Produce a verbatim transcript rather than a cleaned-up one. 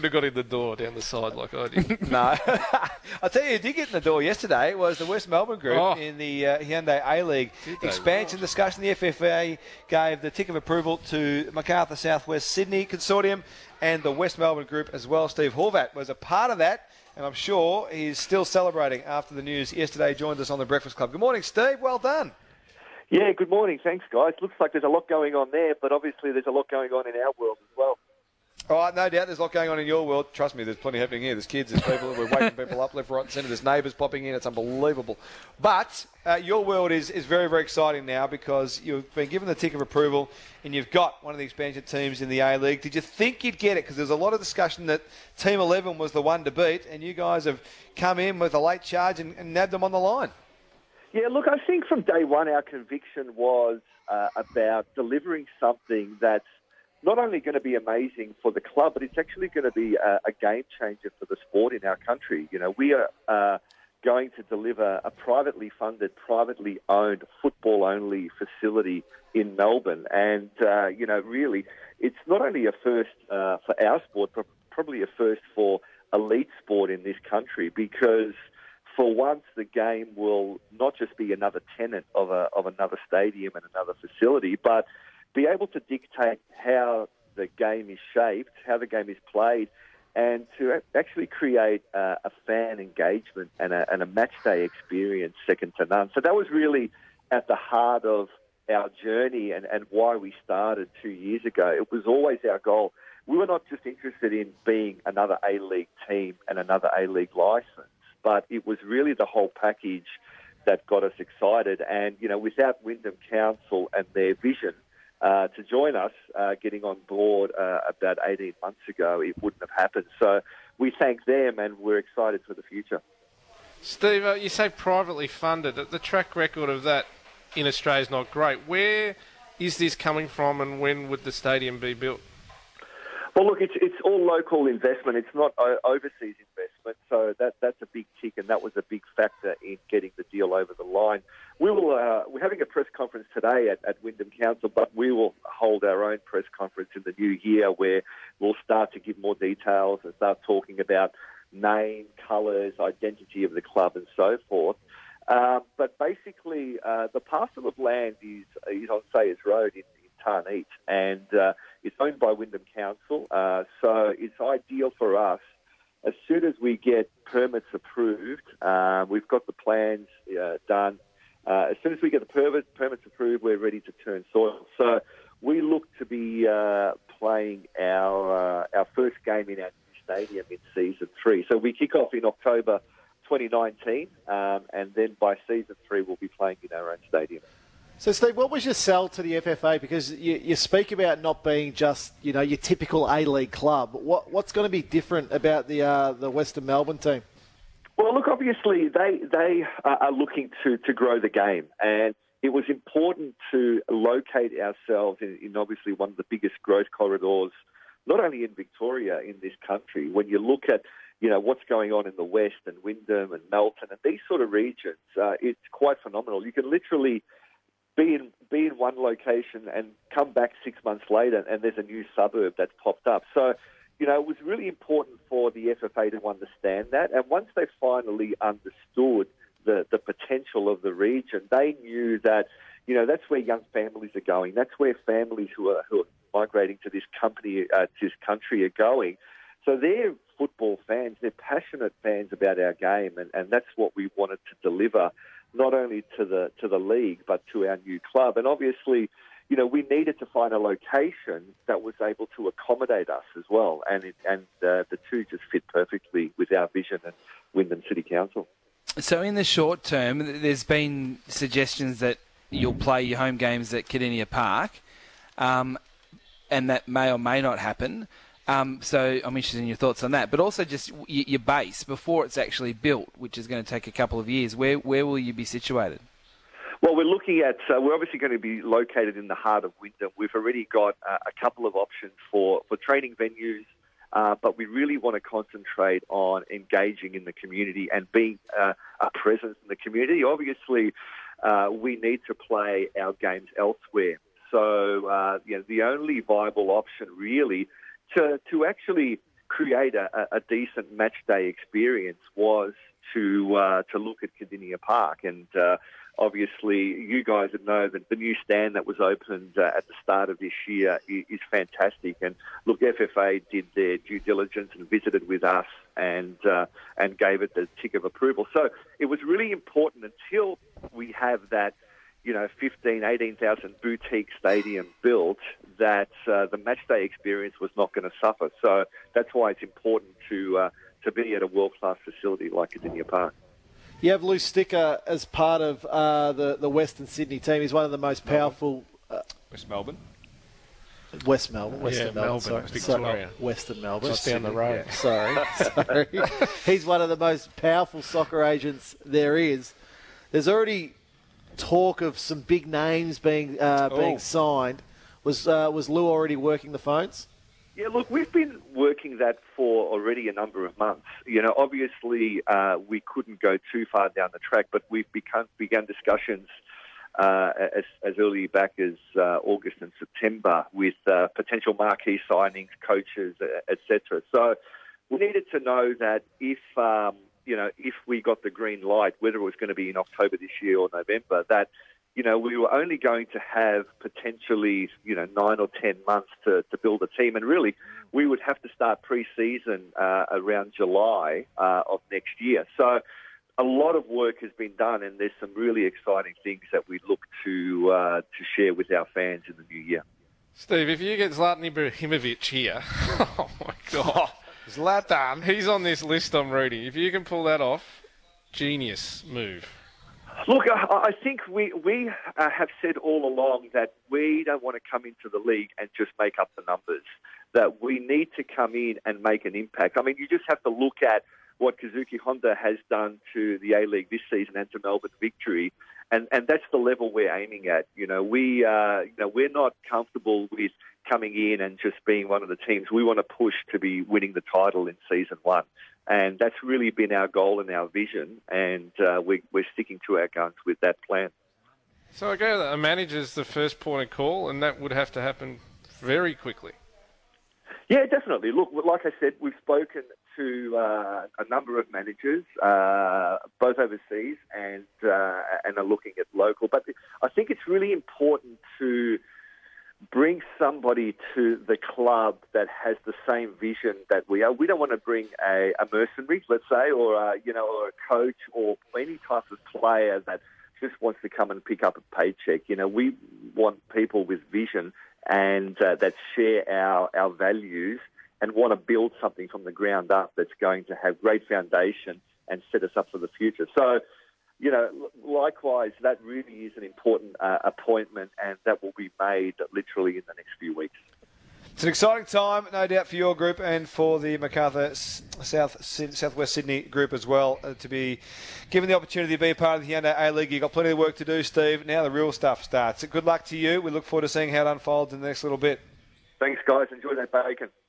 Would have got in the door down the side like I did. No. I'll tell you who did get in the door yesterday was the West Melbourne group Oh. in the uh, Hyundai A-League expansion discussion. The F F A gave the tick of approval to MacArthur Southwest Sydney Consortium and the West Melbourne group as well. Steve Horvat was a part of that, and I'm sure he's still celebrating after the news yesterday. Joined us on the Breakfast Club. Good morning, Steve. Well done. Yeah, good morning. Thanks, guys. Looks like there's a lot going on there, but obviously there's a lot going on in our world as well. All right, no doubt there's a lot going on in your world. Trust me, there's plenty happening here. There's kids, there's people, we're waking people up left, right and centre. There's neighbours popping in. It's unbelievable. But uh, your world is, is very, very exciting now because you've been given the tick of approval and you've got one of the expansion teams in the A-League. Did you think you'd get it? Because there's a lot of discussion that Team eleven was the one to beat, and you guys have come in with a late charge and, and nabbed them on the line. Yeah, look, I think from day one our conviction was uh, about delivering something that's not only going to be amazing for the club, but it's actually going to be a, a game changer for the sport in our country. You know, we are uh, going to deliver a privately funded, privately owned, football-only facility in Melbourne. And, uh, you know, really, it's not only a first uh, for our sport, but probably a first for elite sport in this country because for once, the game will not just be another tenant of a of another stadium and another facility, but be able to dictate how the game is shaped, how the game is played, and to actually create a, a fan engagement and a, and a match day experience second to none. So that was really at the heart of our journey and, and why we started two years ago. It was always our goal. We were not just interested in being another A-League team and another A-League license, but it was really the whole package that got us excited. And, you know, without Wyndham Council and their vision uh, to join us, uh, getting on board uh, about eighteen months ago, it wouldn't have happened. So we thank them and we're excited for the future. Steve, uh, you say privately funded. The track record of that in Australia is not great. Where is this coming from and when would the stadium be built? Well, look, it's it's all local investment. It's not o- overseas investment, so that that's a big tick, and that was a big factor in getting the deal over the line. We will uh, we're having a press conference today at, at Wyndham Council, but we will hold our own press conference in the new year where we'll start to give more details and start talking about name, colours, identity of the club, and so forth. Uh, but basically, uh, the parcel of land is is on Sayers Road in, in Tarneit, and uh, it's owned by Wyndham Council, uh, so it's ideal for us. As soon as we get permits approved, uh, we've got the plans uh, done. Uh, as soon as we get the permit, permits approved, we're ready to turn soil. So we look to be uh, playing our uh, our first game in our new stadium in season three. So we kick off in October twenty nineteen, um, and then by season three, we'll be playing in our own stadium. So, Steve, what was your sell to the F F A? Because you, you speak about not being just, you know, your typical A-League club. What, what's going to be different about the uh, the Western Melbourne team? Well, look, obviously they they are looking to, to grow the game, and it was important to locate ourselves in, in obviously one of the biggest growth corridors, not only in Victoria, in this country. When you look at, you know, what's going on in the West and Wyndham and Melton and these sort of regions, uh, it's quite phenomenal. You can literally be in be in one location and come back six months later and there's a new suburb that's popped up. So, you know, it was really important for the F F A to understand that. And once they finally understood the, the potential of the region, they knew that, you know, that's where young families are going. That's where families who are, who are migrating to this company, uh, to this country are going. So they're football fans. They're passionate fans about our game, and, and that's what we wanted to deliver, not only to the to the league, but to our new club. And obviously, you know, we needed to find a location that was able to accommodate us as well. And it, and uh, the two just fit perfectly with our vision and Wyndham City Council. So in the short term, there's been suggestions that you'll play your home games at Kardinia Park, um, and that may or may not happen. Um, so I'm interested in your thoughts on that, but also just y- your base before it's actually built, which is going to take a couple of years. Where where will you be situated? Well, we're looking at, uh, we're obviously going to be located in the heart of Wyndham. We've already got uh, a couple of options for, for training venues, uh, but we really want to concentrate on engaging in the community and being uh, a presence in the community. Obviously, uh, we need to play our games elsewhere. So, uh, you know, the only viable option really to to actually create a, a decent match day experience was to uh, to look at Kardinia Park. And uh, obviously, you guys would know that the new stand that was opened uh, at the start of this year is, is fantastic. And look, F F A did their due diligence and visited with us and uh, and gave it the tick of approval. So it was really important until we have that, you know, fifteen, eighteen thousand boutique stadium built, that uh, the match day experience was not going to suffer. So that's why it's important to uh, to be at a world-class facility like Kardinia Park. You have Lou Sticker as part of uh, the, the Western Sydney team. He's one of the most powerful... Uh, West Melbourne. West Melbourne. Western yeah, Melbourne, Melbourne, sorry. Victoria. So, Western Melbourne. Just down the road. Yeah. Sorry, sorry. He's one of the most powerful soccer agents there is. There's already talk of some big names being uh, being Oh. signed. Was uh, was Lou already working the phones? Yeah, look, we've been working that for already a number of months. You know, obviously uh, we couldn't go too far down the track, but we've begun, begun discussions uh, as, as early back as uh, August and September with uh, potential marquee signings, coaches, et cetera. So we needed to know that if, um, you know, if we got the green light, whether it was going to be in October this year or November, that, you know, we were only going to have potentially, you know, nine or ten months to, to build a team. And really, we would have to start pre-season uh, around July uh, of next year. So a lot of work has been done, and there's some really exciting things that we look to uh, to share with our fans in the new year. Steve, if you get Zlatan Ibrahimovic here, oh my God. Zlatan. He's on this list I'm reading. If you can pull that off, genius move. Look, I, I think we, we uh, have said all along that we don't want to come into the league and just make up the numbers, that we need to come in and make an impact. I mean, you just have to look at what Kazuki Honda has done to the A-League this season and to Melbourne Victory, and, and that's the level we're aiming at. You know, we, uh, you know, we're not comfortable with coming in and just being one of the teams. We want to push to be winning the title in season one. And that's really been our goal and our vision, and uh, we, we're sticking to our guns with that plan. So I go that a manager's the first point of call, and that would have to happen very quickly. Yeah, definitely. Look, like I said, we've spoken to uh, a number of managers, uh, both overseas and uh, and are looking at local. But I think it's really important to bring somebody to the club that has the same vision that we are. We don't want to bring a, a mercenary, let's say, or a, you know, or a coach or any type of player that just wants to come and pick up a paycheck. You know, we want people with vision and uh, that share our, our values and want to build something from the ground up that's going to have great foundation and set us up for the future. So, you know, likewise, that really is an important uh, appointment, and that will be made literally in the next few weeks. It's an exciting time, no doubt, for your group and for the Macarthur South Southwest Sydney group as well, uh, to be given the opportunity to be a part of the Hyundai A-League. You've got plenty of work to do, Steve. Now the real stuff starts. Good luck to you. We look forward to seeing how it unfolds in the next little bit. Thanks, guys. Enjoy that bacon.